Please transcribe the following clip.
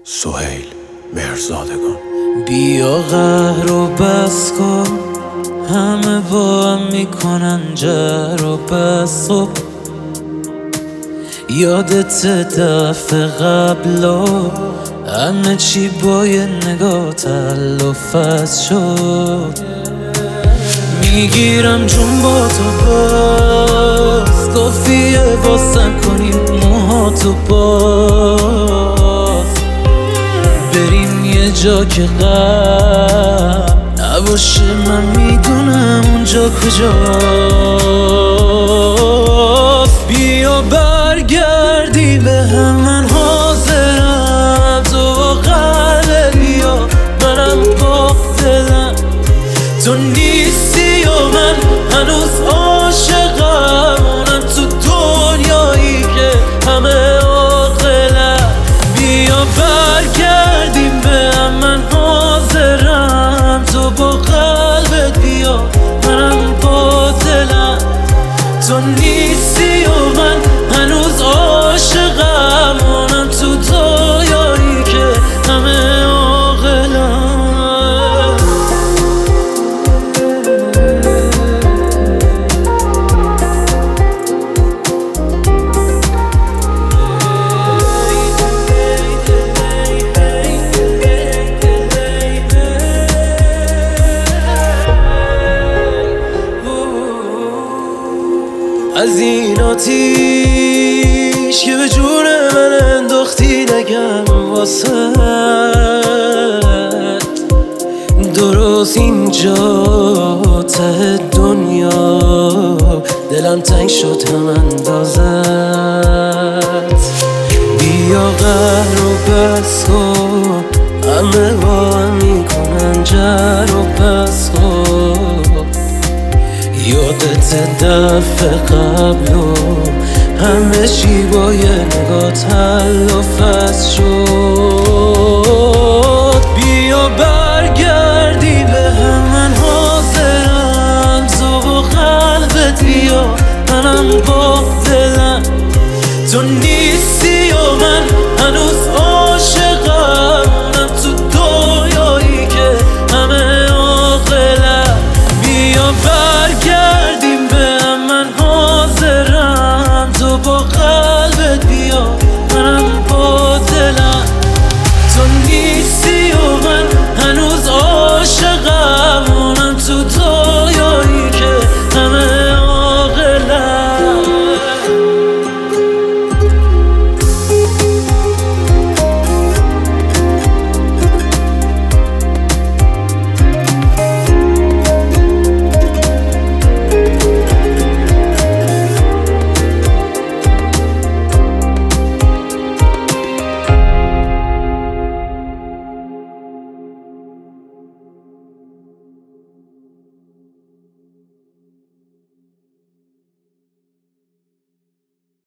سهیل مهرزادگان. بیا قهر و بس کن، همه با هم میکنن جر و بس. خب یادت دفعه قبلا همه چی با یه نگاه تلافظ شد. میگیرم جون با تو باز، کافیه واسم کنیم موهاتو باز. بریم یه جا که غم نباشه، من میدونم اونجا کجاست. بیا برگردی به هم، من حاضرم. تو قلب بیا، منم با دلم. تو نیستی و من هنوز عاشقم، اونم تو دنیایی که همه عاقلم. بیا برگردیم به هم، من حاضرم. تو با قلبت بیا، منم با دلم. تو نیستی و من هنوز عاشقم، اونم تو دنیایی که همه عاقلم. از این آتیش که به جون من انداختی نگم واسه درست اینجا ته دنیا دلم تنگ شد هم اندازت. بیا قهر و بس کن، همه با هم میکنن جر و بس کن. یادت دفعه قبلو همه چی با یه نگاه تلافظ شد. بیا برگردی به هم، من حاضرم. تو با قلبت بیا، منم با دلم. تو نیستی و من